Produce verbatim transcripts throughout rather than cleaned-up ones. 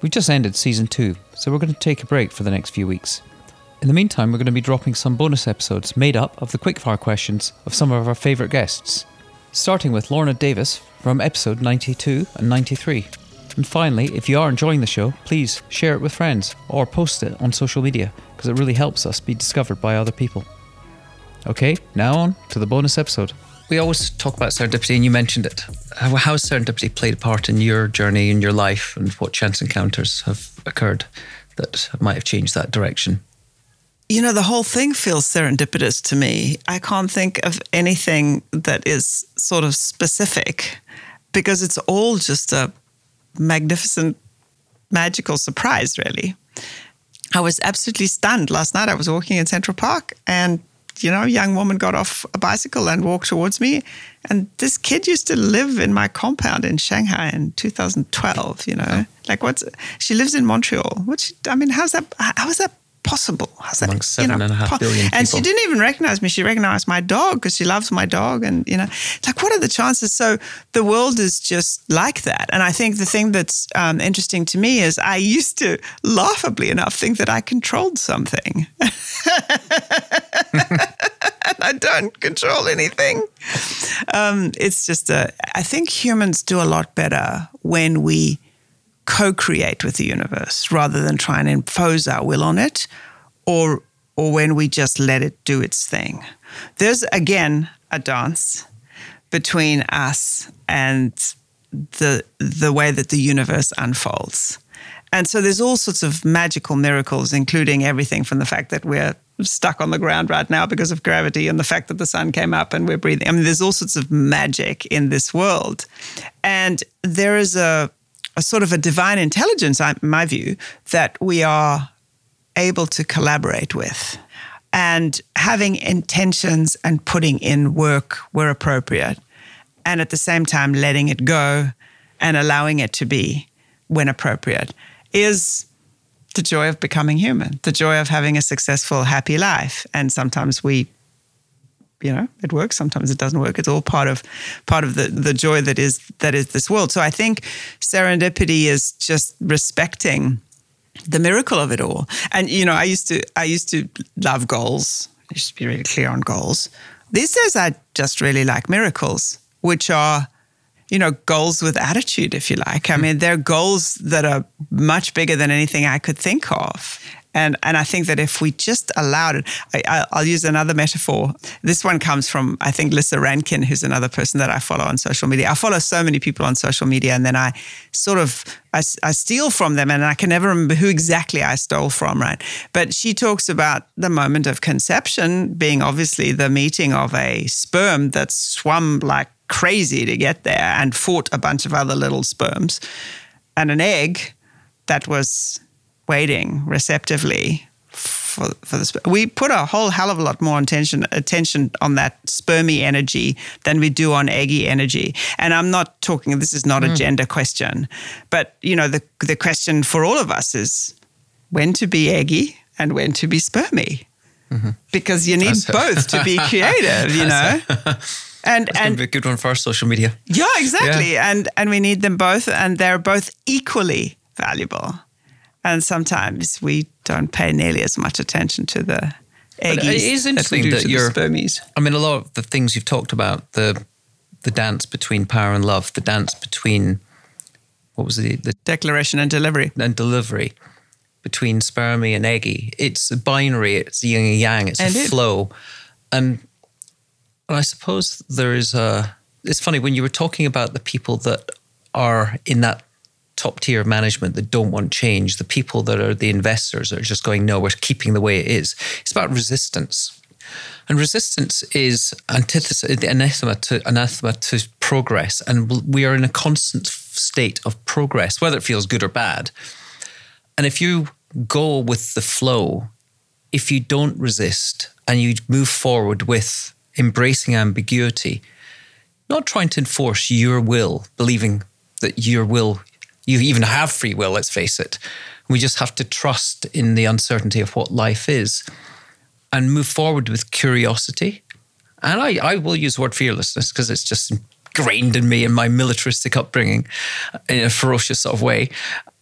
We've just ended season two, so we're going to take a break for the next few weeks. In the meantime, we're going to be dropping some bonus episodes made up of the quickfire questions of some of our favourite guests, starting with Lorna Davis from episode ninety-two and ninety-three. And finally, if you are enjoying the show, please share it with friends or post it on social media, because it really helps us be discovered by other people. Okay, now on to the bonus episode. We always talk about serendipity, and you mentioned it. How, how has serendipity played a part in your journey, in your life, and what chance encounters have occurred that might have changed that direction? You know, the whole thing feels serendipitous to me. I can't think of anything that is sort of specific, because it's all just a magnificent, magical surprise, really. I was absolutely stunned. Last night I was walking in Central Park, and you know, a young woman got off a bicycle and walked towards me. And this kid used to live in my compound in Shanghai in two thousand twelve, you know. Oh. Like what's, she lives in Montreal. Which, I mean, how's that, how is that possible? How's that, amongst seven you know, and a half po- billion people. And she didn't even recognize me. She recognized my dog because she loves my dog. And, you know, like what are the chances? So the world is just like that. And I think the thing that's um, interesting to me is I used to, laughably enough, think that I controlled something. I don't control anything. Um, it's just a, I think humans do a lot better when we co-create with the universe rather than try and impose our will on it, or or when we just let it do its thing. There's, again, a dance between us and the the way that the universe unfolds. And so there's all sorts of magical miracles, including everything from the fact that we're stuck on the ground right now because of gravity and the fact that the sun came up and we're breathing. I mean, there's all sorts of magic in this world. And there is a, a sort of a divine intelligence, in my view, that we are able to collaborate with. And having intentions and putting in work where appropriate, and at the same time letting it go and allowing it to be when appropriate, is the joy of becoming human, the joy of having a successful, happy life. And sometimes we, you know, it works, sometimes it doesn't work. It's all part of part of the, the joy that is that is this world. So I think serendipity is just respecting the miracle of it all. And, you know, I used to I used to love goals. I used to be really clear on goals. These days I just really like miracles, which are, you know, goals with attitude, if you like. I mean, they're goals that are much bigger than anything I could think of. And and I think that if we just allowed it, I, I'll use another metaphor. This one comes from, I think, Lissa Rankin, who's another person that I follow on social media. I follow so many people on social media, and then I sort of, I, I steal from them, and I can never remember who exactly I stole from, right? But she talks about the moment of conception being obviously the meeting of a sperm that swum like crazy to get there and fought a bunch of other little sperms, and an egg that was waiting receptively for for the sperm. We put a whole hell of a lot more attention attention on that spermy energy than we do on eggy energy. And I'm not talking, this is not mm. a gender question, but you know, the the question for all of us is when to be eggy and when to be spermy. Mm-hmm. Because you need That's both to be creative, you know. And That's and gonna be a good one for our social media. Yeah, exactly. Yeah. And and we need them both, and they're both equally valuable. And sometimes we don't pay nearly as much attention to the eggies. But it is interesting that, that you're spermies. I mean, a lot of the things you've talked about, the the dance between power and love, the dance between what was the the declaration and delivery and delivery between spermy and eggy. It's a binary. It's yin and yang. It's and a it. flow, and. And I suppose there is a, it's funny when you were talking about the people that are in that top tier of management that don't want change, the people that are the investors that are just going, no, we're keeping the way it is. It's about resistance. And resistance is antithesis, anathema to, anathema to progress. And we are in a constant state of progress, whether it feels good or bad. And if you go with the flow, if you don't resist and you move forward with embracing ambiguity, not trying to enforce your will, believing that your will, you even have free will, let's face it. We just have to trust in the uncertainty of what life is and move forward with curiosity. And I, I will use the word fearlessness because it's just ingrained in me in my militaristic upbringing in a ferocious sort of way.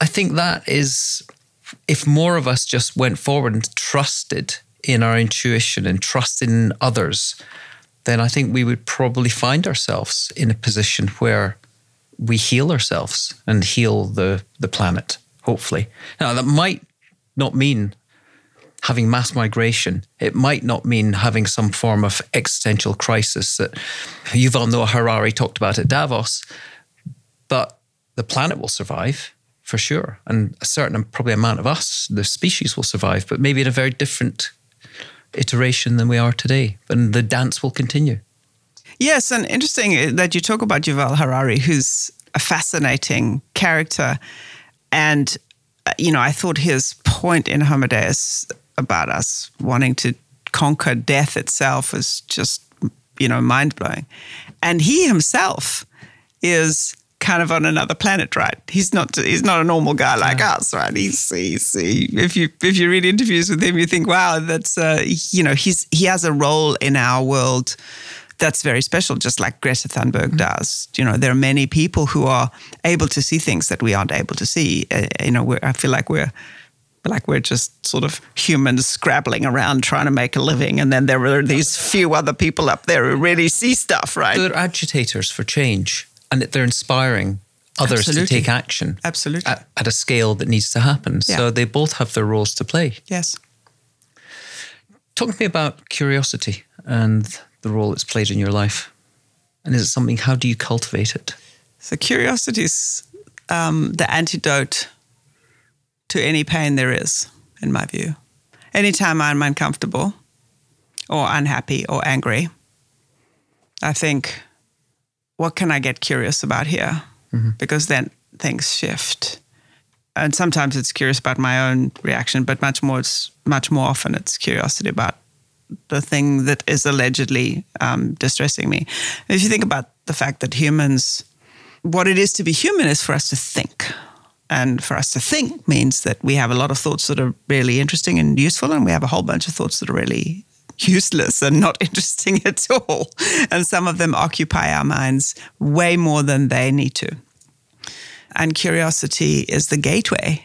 I think that is, if more of us just went forward and trusted in our intuition and trusted in others, then I think we would probably find ourselves in a position where we heal ourselves and heal the, the planet, hopefully. Now, that might not mean having mass migration. It might not mean having some form of existential crisis that Yuval Noah Harari talked about at Davos, but the planet will survive for sure. And a certain probably amount of us, the species, will survive, but maybe in a very different iteration than we are today. And the dance will continue. Yes, and interesting that you talk about Yuval Harari, who's a fascinating character. And, you know, I thought his point in Homo Deus about us wanting to conquer death itself was just, you know, mind-blowing. And he himself is kind of on another planet, right? He's not he's not a normal guy like yeah. us, right? He's, he's he, if you if you read interviews with him, you think, wow, that's uh, you know, he's he has a role in our world that's very special, just like Greta Thunberg mm-hmm. does. You know, there are many people who are able to see things that we aren't able to see. Uh, you know, we're, I feel like we're like we're just sort of humans scrabbling around trying to make a living, and then there are these few other people up there who really see stuff, right? They're agitators for change. And they're inspiring others Absolutely. to take action. Absolutely. At, at a scale that needs to happen. Yeah. So they both have their roles to play. Yes. Talk to me about curiosity and the role it's played in your life. And is it something, how do you cultivate it? So curiosity is um, the antidote to any pain there is, in my view. Anytime I'm uncomfortable or unhappy or angry, I think, what can I get curious about here? Mm-hmm. Because then things shift. And sometimes it's curious about my own reaction, but much more, it's much more often it's curiosity about the thing that is allegedly um, distressing me. If you think about the fact that humans, what it is to be human is for us to think. And for us to think means that we have a lot of thoughts that are really interesting and useful, and we have a whole bunch of thoughts that are really useless and not interesting at all. And some of them occupy our minds way more than they need to. And curiosity is the gateway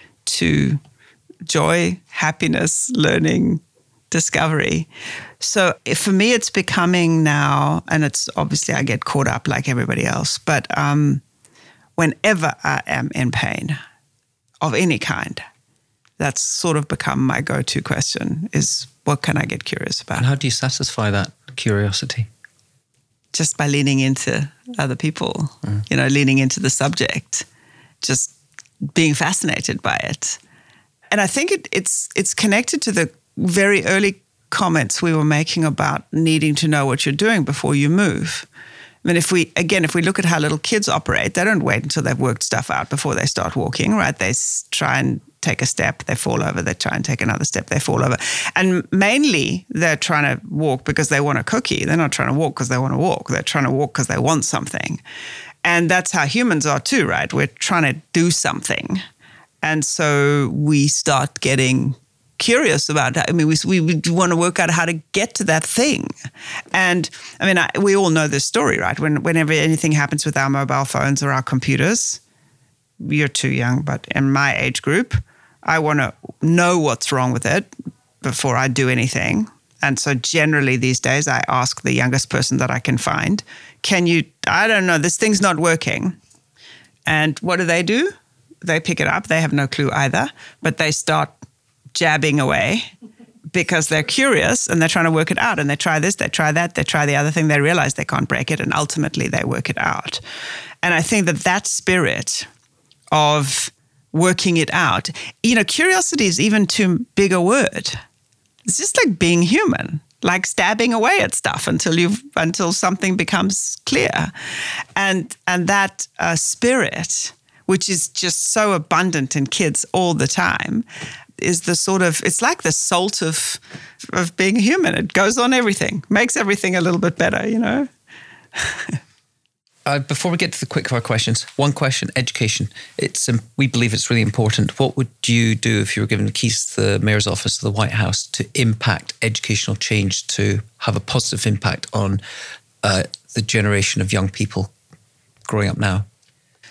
to joy, happiness, learning, discovery. So for me, it's becoming now, and it's obviously I get caught up like everybody else, but um, whenever I am in pain of any kind, that's sort of become my go-to question is, what can I get curious about? And how do you satisfy that curiosity? Just by leaning into other people, mm. you know, leaning into the subject, just being fascinated by it. And I think it, it's it's connected to the very early comments we were making about needing to know what you're doing before you move. I mean, if we, again, if we look at how little kids operate, they don't wait until they've worked stuff out before they start walking, right? They try and take a step, they fall over, they try and take another step, they fall over. And mainly they're trying to walk because they want a cookie. They're not trying to walk because they want to walk. They're trying to walk because they want something. And that's how humans are too, right? We're trying to do something. And so we start getting curious about that. I mean, we, we, we want to work out how to get to that thing. And I mean, I, we all know this story, right? When, whenever anything happens with our mobile phones or our computers, you're too young, but in my age group, I want to know what's wrong with it before I do anything. And so generally these days, I ask the youngest person that I can find, can you, I don't know, this thing's not working. And what do they do? They pick it up. They have no clue either, but they start jabbing away because they're curious and they're trying to work it out. And they try this, they try that, they try the other thing. They realize they can't break it, and ultimately they work it out. And I think that that spirit of working it out, you know, curiosity is even too big a word. It's just like being human, like stabbing away at stuff until you until something becomes clear. And and that uh, spirit, which is just so abundant in kids all the time, is the sort of, it's like the salt of of being a human. It goes on everything, makes everything a little bit better, you know? Uh, before we get to the quick fire questions, one question: education. It's um, we believe it's really important. What would you do if you were given the keys to the mayor's office of the White House to impact educational change, to have a positive impact on uh, the generation of young people growing up now?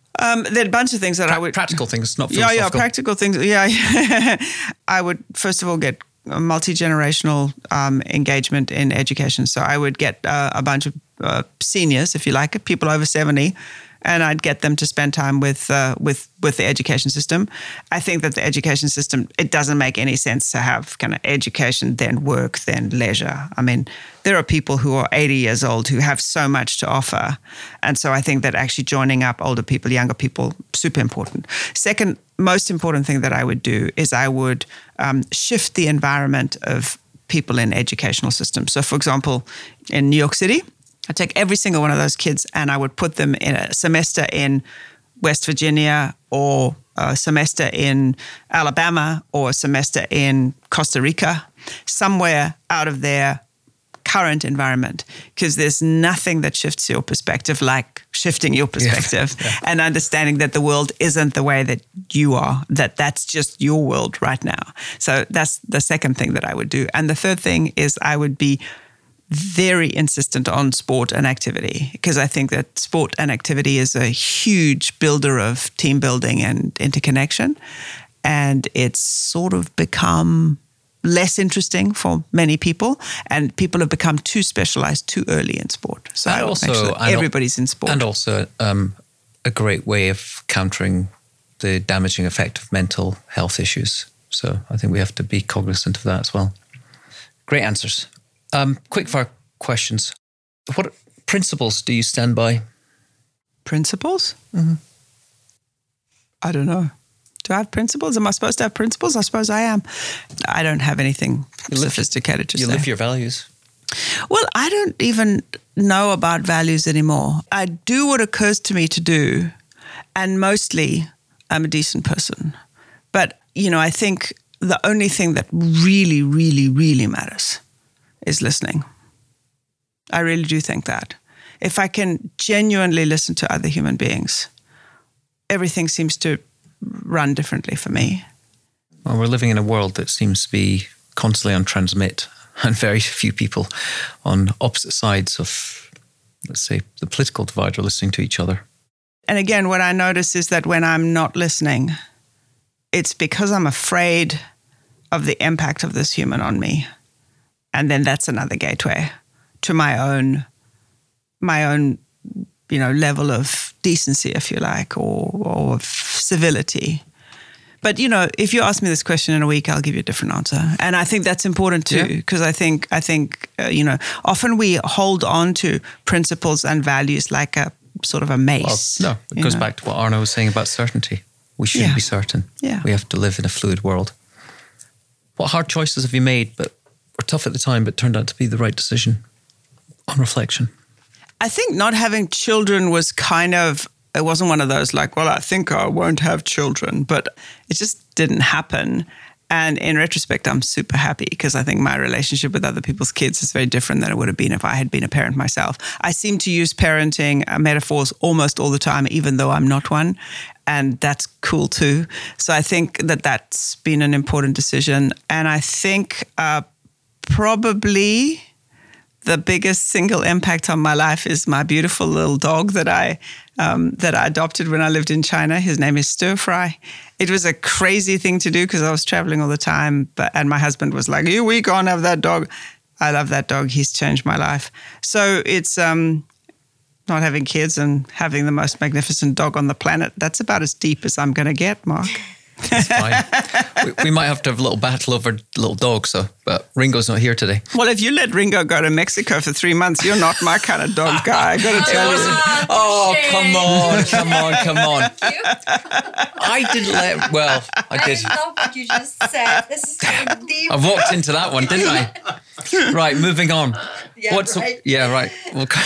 Um, there are a bunch of things that pra- I would... Practical things, not philosophical. Yeah, yeah, philosophical. practical things. Yeah, yeah. I would, first of all, get a multi-generational um, engagement in education. So I would get uh, a bunch of uh, seniors, if you like it, people over seventy, and I'd get them to spend time with uh, with with the education system. I think that the education system, it doesn't make any sense to have kind of education, then work, then leisure. I mean, there are people who are eighty years old who have so much to offer. And so I think that actually joining up older people, younger people, super important. Second most important thing that I would do is I would um, shift the environment of people in educational systems. So for example, in New York City, I'd take every single one of those kids and I would put them in a semester in West Virginia or a semester in Alabama or a semester in Costa Rica, somewhere out of their current environment, because there's nothing that shifts your perspective like shifting your perspective yeah. Yeah. and understanding that the world isn't the way that you are, that that's just your world right now. So that's the second thing that I would do. And the third thing is I would be very insistent on sport and activity, because I think that sport and activity is a huge builder of team building and interconnection. And it's sort of become less interesting for many people, and people have become too specialized too early in sport. So and also, sure and everybody's in sport. And also um, a great way of countering the damaging effect of mental health issues. So I think we have to be cognizant of that as well. Great answers. Um, quick fire questions. What principles do you stand by? Principles? Mm-hmm. I don't know. Do I have principles? Am I supposed to have principles? I suppose I am. I don't have anything you sophisticated to you say. You live your values. Well, I don't even know about values anymore. I do what occurs to me to do, and mostly I'm a decent person. But, you know, I think the only thing that really, really, really matters is listening. I really do think that. If I can genuinely listen to other human beings, everything seems to run differently for me. Well, we're living in a world that seems to be constantly on transmit, and very few people on opposite sides of, let's say, the political divide are listening to each other. And again, what I notice is that when I'm not listening, it's because I'm afraid of the impact of this human on me. And then that's another gateway to my own, my own, you know, level of decency, if you like, or, or of civility. But, you know, if you ask me this question in a week, I'll give you a different answer. And I think that's important too, because yeah. I think, I think uh, you know, often we hold on to principles and values like a sort of a mace. Well, no, it goes know? back to what Arno was saying about certainty. We should yeah. be certain. Yeah. We have to live in a fluid world. What hard choices have you made, but were tough at the time, but turned out to be the right decision on reflection? I think not having children was kind of, it wasn't one of those like, well, I think I won't have children, but it just didn't happen. And in retrospect, I'm super happy because I think my relationship with other people's kids is very different than it would have been if I had been a parent myself. I seem to use parenting metaphors almost all the time, even though I'm not one. And that's cool too. So I think that that's been an important decision. And I think uh, probably the biggest single impact on my life is my beautiful little dog that I um, that I adopted when I lived in China. His name is Stir Fry. It was a crazy thing to do because I was traveling all the time, but and my husband was like, "You, we can't have that dog." I love that dog. He's changed my life. So it's um, not having kids and having the most magnificent dog on the planet. That's about as deep as I'm going to get, Mark. That's fine. we, we might have to have a little battle over little dogs, so, but Ringo's not here today. Well, if you let Ringo go to Mexico for three months, you're not my kind of dog guy, I got to tell you. Oh, come on, come on, come on. I didn't let, well, I, I did. I love what you just said. This is so deep. I walked into that one, didn't I? Right, moving on. Yeah, What's right. The, yeah, right.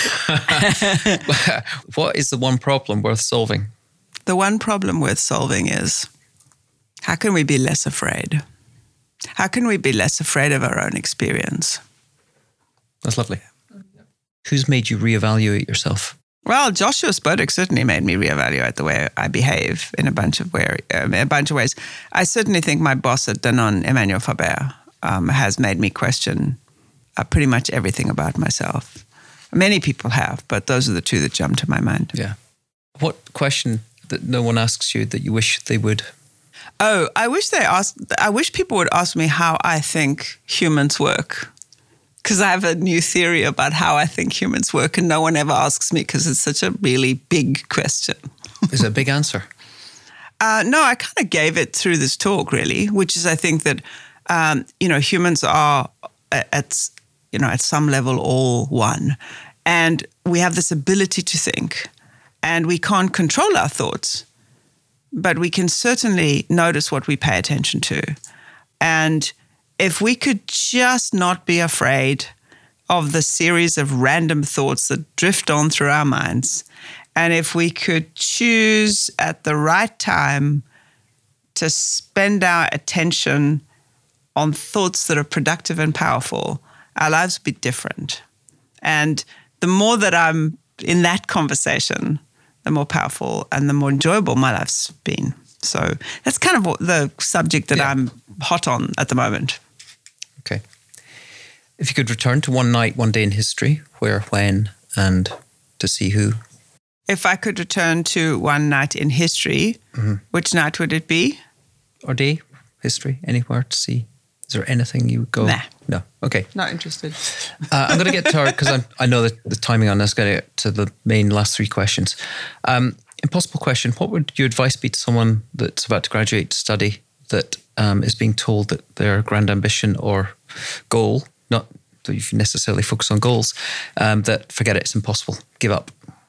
What is the one problem worth solving? The one problem worth solving is, how can we be less afraid? How can we be less afraid of our own experience? That's lovely. Who's made you reevaluate yourself? Well, Joshua Spodek certainly made me reevaluate the way I behave in a bunch of way, um, a bunch of ways. I certainly think my boss at Danone, Emmanuel Faber, um, has made me question uh, pretty much everything about myself. Many people have, but those are the two that jump to my mind. Yeah. What question that no one asks you that you wish they would? Oh, I wish they asked, I wish people would ask me how I think humans work. Because I have a new theory about how I think humans work, and no one ever asks me because it's such a really big question. Is it a big answer? Uh, no, I kind of gave it through this talk, really, which is I think that, um, you know, humans are at, you know, at some level all one. And we have this ability to think, and we can't control our thoughts, but we can certainly notice what we pay attention to. And if we could just not be afraid of the series of random thoughts that drift on through our minds, and if we could choose at the right time to spend our attention on thoughts that are productive and powerful, our lives would be different. And the more that I'm in that conversation, the more powerful and the more enjoyable my life's been. So that's kind of what the subject that yeah. I'm hot on at the moment. Okay. If you could return to one night, one day in history, where, when, and to see who? If I could return to one night in history, mm-hmm. which night would it be? Or day, history, anywhere to see. Is there anything you would go? Nah. No. Okay. Not interested. uh, I'm going to get to our, because I know that the timing on this, going to get to the main last three questions. Um, impossible question. What would your advice be to someone that's about to graduate to study that um, is being told that their grand ambition or goal, not that you necessarily focus on goals, um, that forget it, it's impossible, give up?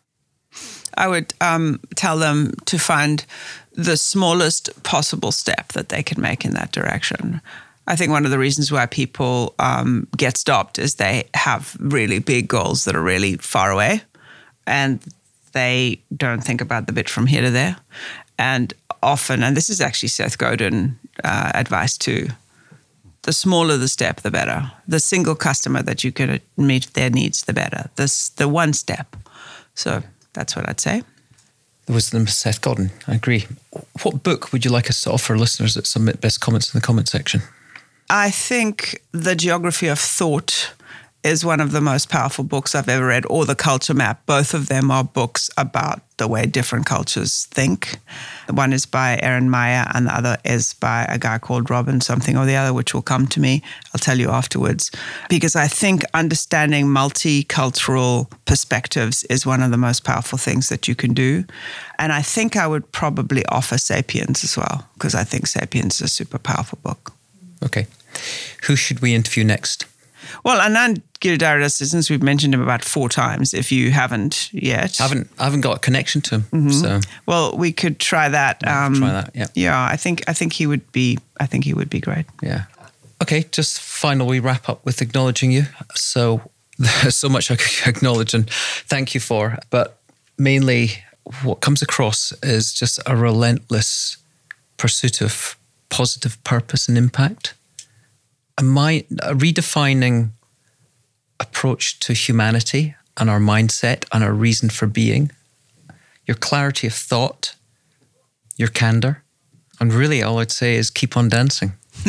I would um, tell them to find the smallest possible step that they can make in that direction. I think one of the reasons why people um, get stopped is they have really big goals that are really far away, and they don't think about the bit from here to there. And often, and this is actually Seth Godin uh, advice too, the smaller the step, the better. The single customer that you can meet their needs, the better. This, the one step. So that's what I'd say. The wisdom of Seth Godin. I agree. What book would you like us to offer listeners that submit best comments in the comment section? I think The Geography of Thought is one of the most powerful books I've ever read, or The Culture Map. Both of them are books about the way different cultures think. One is by Aaron Meyer and the other is by a guy called Robin something or the other, which will come to me. I'll tell you afterwards. Because I think understanding multicultural perspectives is one of the most powerful things that you can do. And I think I would probably offer Sapiens as well, because I think Sapiens is a super powerful book. Okay. Who should we interview next? Well, Anand Giridharadas, since we've mentioned him about four times, if you haven't yet. I haven't, I haven't got a connection to him. Mm-hmm. So well, we could try that. Yeah, um, try that, yeah. Yeah, I think I think he would be I think he would be great. Yeah. Okay, just final we wrap up with acknowledging you. So there's so much I could acknowledge and thank you for, but mainly what comes across is just a relentless pursuit of positive purpose and impact. A, mind, a redefining approach to humanity and our mindset and our reason for being, your clarity of thought, your candor, and really all I'd say is keep on dancing.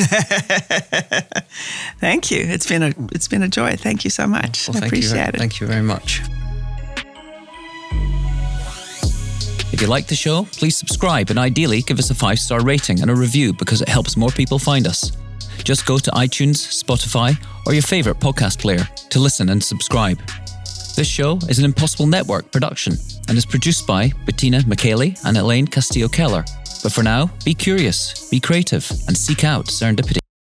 Thank you. It's been a it's been a joy. Thank you so much. Well, I thank appreciate you very, it. Thank you very much. If you like the show, please subscribe and ideally give us a five-star rating and a review because it helps more people find us. Just go to iTunes, Spotify, or your favorite podcast player to listen and subscribe. This show is an Impossible Network production and is produced by Bettina McKaylee and Elaine Castillo-Keller. But for now, be curious, be creative, and seek out serendipity.